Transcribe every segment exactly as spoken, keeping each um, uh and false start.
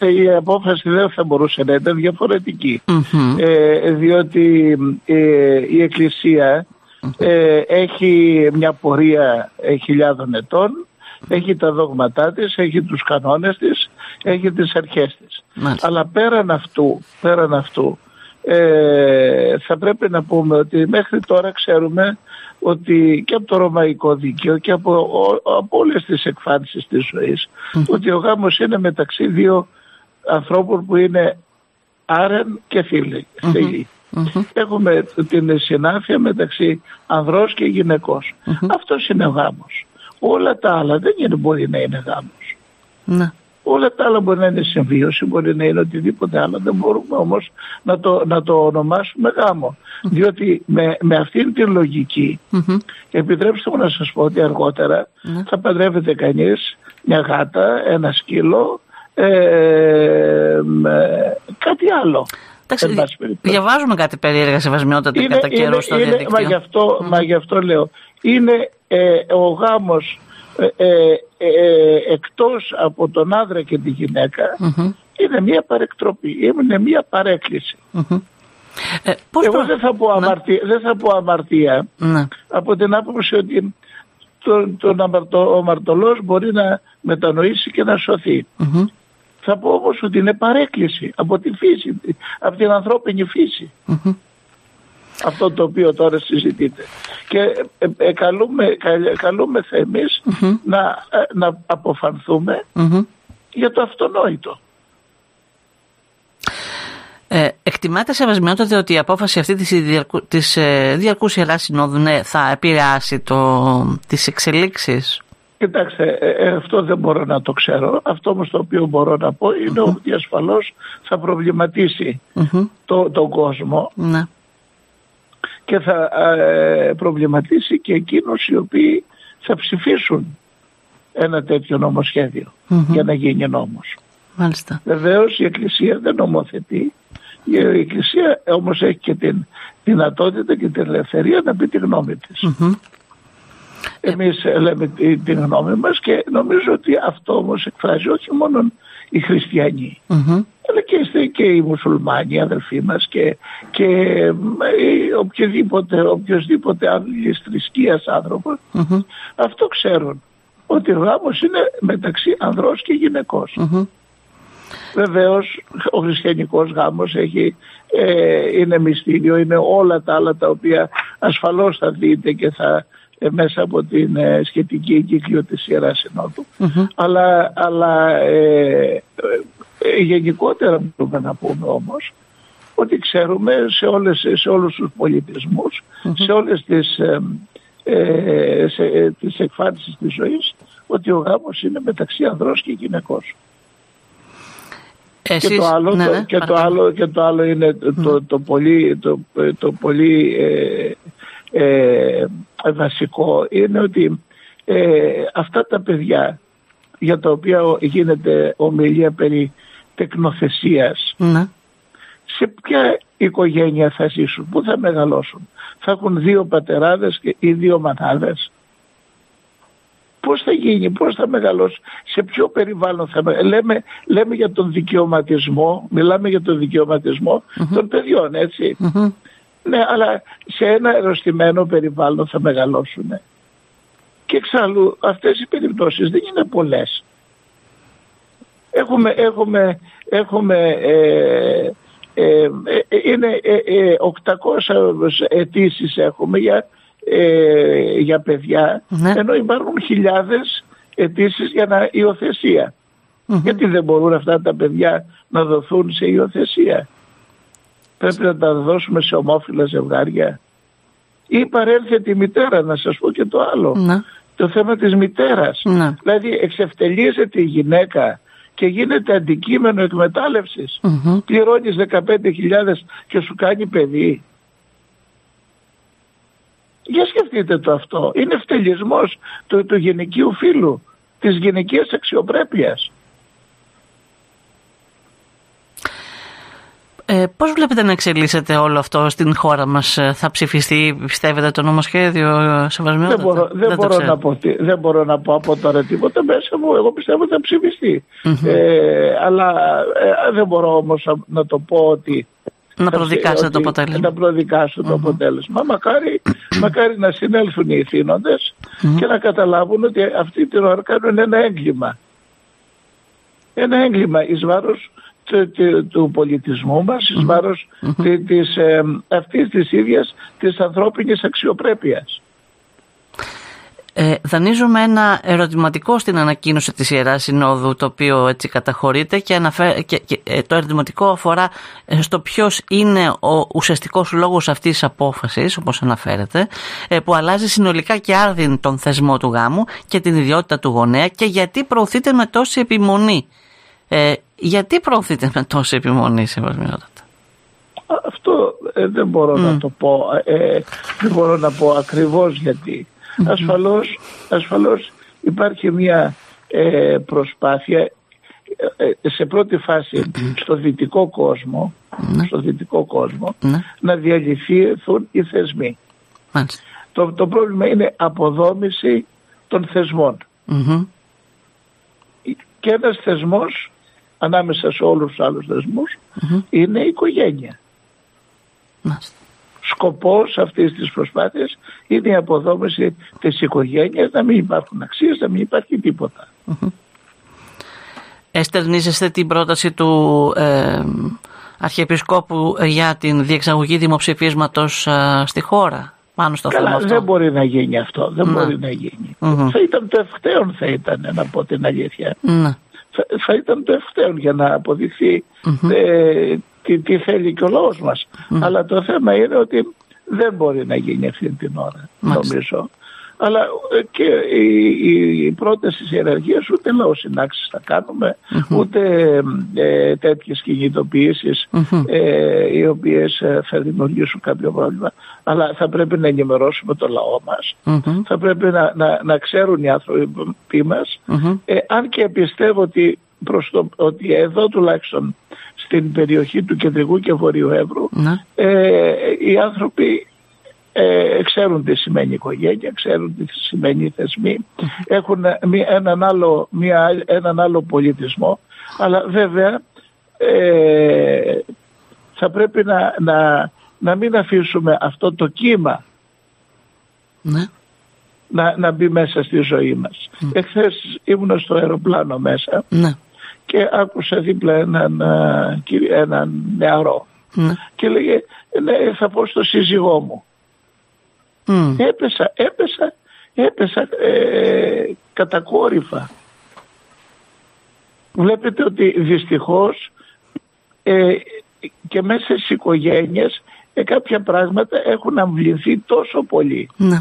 η απόφαση δεν θα μπορούσε να ήταν διαφορετική. Mm-hmm. Ε, διότι ε, η Εκκλησία ε, έχει μια πορεία ε, χιλιάδων ετών, έχει τα δόγματά της, έχει τους κανόνες της, έχει τις αρχές της. Μάλιστα. Αλλά πέραν αυτού, πέραν αυτού ε, θα πρέπει να πούμε ότι μέχρι τώρα ξέρουμε ότι και από το ρωμαϊκό δίκαιο και από, από όλες τις εκφάνσεις της ζωής mm-hmm. ότι ο γάμος είναι μεταξύ δύο ανθρώπων που είναι άρεν και φίλοι. φίλοι. Mm-hmm. Έχουμε την συνάφεια μεταξύ ανδρός και γυναικός. Mm-hmm. Αυτός είναι ο γάμος. Όλα τα άλλα δεν είναι, μπορεί να είναι γάμος. Mm-hmm. Όλα τα άλλα μπορεί να είναι συμβίωση, μπορεί να είναι οτιδήποτε άλλο. Δεν μπορούμε όμως να το, να το ονομάσουμε γάμο. Mm-hmm. Διότι με, με αυτήν την λογική, mm-hmm. επιτρέψτε μου να σας πω ότι αργότερα mm-hmm. θα παντρεύεται κανείς μια γάτα, ένα σκύλο, ε, ε, κάτι άλλο. Εντάξει, διαβάζουμε κάτι περίεργα σεβασμιότατα κατά καιρό στο διαδίκτυο. Μα γι' αυτό, mm-hmm. μα γι' αυτό λέω. Είναι ε, ο γάμος ε, ε, ε, εκτός από τον άντρα και τη γυναίκα mm-hmm. είναι μια παρεκτροπή, είναι μια παρέκκληση. Mm-hmm. Ε, πώς Εγώ το... δεν, θα πω αμαρτία, ναι. δεν θα πω αμαρτία ναι. από την άποψη ότι τον, τον αμαρτω, ο αμαρτωλός μπορεί να μετανοήσει και να σωθεί. Mm-hmm. Θα πω όμως ότι είναι παρέκκληση από τη φύση, από την ανθρώπινη φύση. Mm-hmm. Αυτό το οποίο τώρα συζητείτε. Και ε, ε, καλούμε, καλ, καλούμεθα εμείς mm-hmm. να, ε, να αποφανθούμε mm-hmm. για το αυτονόητο. Ε, εκτιμάτε σεβασμιότατα ότι η απόφαση αυτή της, διαρκού, της ε, Διαρκούς Ιεράς Συνόδου ναι, θα επηρεάσει το, τις εξελίξεις? Κοιτάξτε, ε, αυτό δεν μπορώ να το ξέρω. Αυτό όμως το οποίο μπορώ να πω είναι mm-hmm. ότι ασφαλώς θα προβληματίσει mm-hmm. το, τον κόσμο mm-hmm. και θα ε, προβληματίσει και εκείνους οι οποίοι θα ψηφίσουν ένα τέτοιο νομοσχέδιο mm-hmm. για να γίνει νόμος. Μάλιστα. Βεβαίως η Εκκλησία δεν νομοθετεί. Η Εκκλησία όμως έχει και την δυνατότητα και την ελευθερία να πει τη γνώμη της. Mm-hmm. Εμείς λέμε την γνώμη μας και νομίζω ότι αυτό όμως εκφράζει όχι μόνο οι χριστιανοί mm-hmm. αλλά και, και οι μουσουλμάνοι, οι αδελφοί μας και, και οποιοδήποτε, οποιοδήποτε άλλης θρησκείας άνθρωπος mm-hmm. αυτό ξέρουν, ότι ο γάμος είναι μεταξύ ανδρός και γυναικός. Mm-hmm. Βεβαίως ο χριστιανικός γάμος έχει, ε, είναι μυστήριο, είναι όλα τα άλλα τα οποία ασφαλώς θα δείτε και θα ε, μέσα από την ε, σχετική εγκύκλιο της Ιεράς Συνόδου. Mm-hmm. Αλλά, αλλά ε, ε, γενικότερα μπορούμε να πούμε όμως ότι ξέρουμε σε, όλες, σε όλους τους πολιτισμούς, mm-hmm. σε όλες τις, ε, ε, σε, ε, τις εκφάνσεις της ζωής, ότι ο γάμος είναι μεταξύ ανδρός και γυναικός. Εσείς, και, το άλλο, ναι, το, ναι, και, το άλλο, και το άλλο είναι το, mm. το, το πολύ, το, το πολύ ε, ε, βασικό είναι ότι ε, αυτά τα παιδιά για τα οποία γίνεται ομιλία περί τεκνοθεσίας mm. σε ποια οικογένεια θα ζήσουν, πού θα μεγαλώσουν? Θα έχουν δύο πατεράδες ή δύο μανάδες? Πώς θα γίνει, πώς θα μεγαλώσει, σε ποιο περιβάλλον θα μεγαλώσει? Λέμε, λέμε για τον δικαιωματισμό, μιλάμε για τον δικαιωματισμό mm-hmm. των παιδιών, έτσι. Mm-hmm. Ναι, αλλά σε ένα ερωτημένο περιβάλλον θα μεγαλώσουν. Και εξάλλου αυτές οι περιπτώσεις δεν είναι πολλές. Έχουμε, έχουμε, έχουμε ε, ε, ε, είναι ε, ε, οκτακόσιες αιτήσεις έχουμε για Ε, για παιδιά ναι. ενώ υπάρχουν χιλιάδες αιτήσεις για να, υιοθεσία. Mm-hmm. Γιατί δεν μπορούν αυτά τα παιδιά να δοθούν σε υιοθεσία? Πρέπει να τα δώσουμε σε ομόφυλα ζευγάρια ή παρέλθεται η μητέρα? Να σας πω και το άλλο ναι. το θέμα της μητέρας ναι. δηλαδή εξευτελίζεται η γυναίκα και γίνεται αντικείμενο εκμετάλλευσης. Mm-hmm. Πληρώνεις δεκαπέντε χιλιάδες και σου κάνει παιδί. Για σκεφτείτε το αυτό. Είναι ευτελισμός του, του γυναικείου φύλου, της γυναικείας αξιοπρέπειας. Ε, πώς βλέπετε να εξελίσσεται όλο αυτό στην χώρα μας? Θα ψηφιστεί, πιστεύετε, το νομοσχέδιο σεβασμιότατα? Δεν μπορώ, δεν, δεν, μπορώ να πω, δεν μπορώ να πω από τώρα τίποτα μέσα μου. Εγώ πιστεύω ότι θα ψηφιστεί. Mm-hmm. Ε, αλλά ε, δεν μπορώ όμως να το πω ότι να προδικάσετε το αποτέλεσμα. Να προδικάσω το mm-hmm. αποτέλεσμα. Μακάρι, μακάρι να συνέλθουν οι ηθήνοντες mm-hmm. και να καταλάβουν ότι αυτή την ώρα κάνουν ένα έγκλημα. Ένα έγκλημα εις βάρος του, του πολιτισμού μας, εις βάρος mm-hmm. της, ε, αυτής της ίδιας της ανθρώπινης αξιοπρέπειας. Ε, δανείζουμε ένα ερωτηματικό στην ανακοίνωση της Ιεράς Συνόδου, το οποίο έτσι καταχωρείται και, αναφέ... και, και ε, το ερωτηματικό αφορά στο ποιος είναι ο ουσιαστικός λόγος αυτής της απόφασης, όπως αναφέρεται, ε, που αλλάζει συνολικά και άρδιν τον θεσμό του γάμου και την ιδιότητα του γονέα, και γιατί προωθείται με τόση επιμονή. Ε, γιατί προωθείται με τόση επιμονή, σεβασμιότατα? Αυτό ε, δεν μπορώ mm. να το πω. Ε, δεν μπορώ να πω ακριβώς γιατί. Mm-hmm. Ασφαλώς, ασφαλώς υπάρχει μια ε, προσπάθεια ε, σε πρώτη φάση mm-hmm. στο δυτικό κόσμο, mm-hmm. στο δυτικό κόσμο mm-hmm. να διαλυθούν οι θεσμοί. Mm-hmm. Το, το πρόβλημα είναι αποδόμηση των θεσμών. Mm-hmm. Και ένας θεσμός ανάμεσα σε όλους τους άλλους θεσμούς mm-hmm. είναι η οικογένεια. Mm-hmm. Σκοπός αυτής της προσπάθειας είναι η αποδόμηση της οικογένειας, να μην υπάρχουν αξίες, να μην υπάρχει τίποτα. Mm-hmm. Εστερνίζεστε την πρόταση του ε, Αρχιεπισκόπου για την διεξαγωγή δημοψηφίσματος ε, στη χώρα πάνω στο Καλά, θέμα αυτό? Δεν μπορεί να γίνει αυτό, δεν mm. μπορεί να γίνει. Mm-hmm. Θα ήταν το ευκταίον, θα ήταν, να πω την αλήθεια. Mm. Θα, θα ήταν το ευκταίον για να αποδειχθεί mm-hmm. ε, τι, τι θέλει και ο λαός μας. Mm. Αλλά το θέμα είναι ότι δεν μπορεί να γίνει αυτή την ώρα, Μάλιστα. νομίζω. Αλλά και η, η, η πρόταση της ιεραρχίας ούτε λαοσυνάξεις θα κάνουμε, mm-hmm. ούτε ε, τέτοιες κινητοποιήσεις mm-hmm. ε, οι οποίες θα δημιουργήσουν κάποιο πρόβλημα. Αλλά θα πρέπει να ενημερώσουμε το λαό μας, mm-hmm. θα πρέπει να, να, να ξέρουν οι άνθρωποι μας, mm-hmm. ε, αν και πιστεύω ότι, προς το, ότι εδώ τουλάχιστον στην περιοχή του Κεντρικού και Βορείου Εύρου mm-hmm. ε, οι άνθρωποι Ε, ξέρουν τι σημαίνει οικογένεια, ξέρουν τι σημαίνει θεσμοί, έχουν μία, έναν, άλλο, μία, έναν άλλο πολιτισμό, αλλά βέβαια ε, θα πρέπει να, να, να μην αφήσουμε αυτό το κύμα ναι. να, να μπει μέσα στη ζωή μας. Mm. Εχθές ήμουν στο αεροπλάνο μέσα ναι. και άκουσα δίπλα έναν, έναν νεαρό ναι. και λέγε ναι, θα πω στο σύζυγό μου. Mm. Έπεσα, έπεσα, έπεσα ε, κατακόρυφα. Βλέπετε ότι δυστυχώς ε, και μέσα στις οικογένειες ε, κάποια πράγματα έχουν αμβληθεί τόσο πολύ. Mm.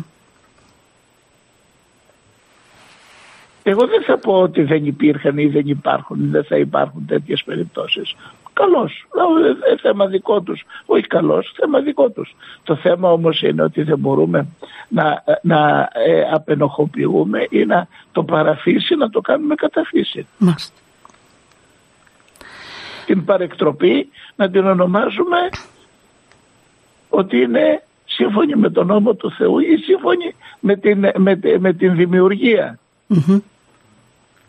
Εγώ δεν θα πω ότι δεν υπήρχαν ή δεν υπάρχουν ή δεν θα υπάρχουν τέτοιες περιπτώσεις. Καλώς, θέμα δικό τους, όχι καλώς, θέμα δικό τους. Το θέμα όμως είναι ότι δεν μπορούμε να, να ε, απενοχοποιούμε ή να το παραφύσει, να το κάνουμε καταφύση. Μάλιστα. Την παρεκτροπή να την ονομάζουμε ότι είναι σύμφωνη με τον νόμο του Θεού ή σύμφωνη με την, με, με την δημιουργία. Mm-hmm.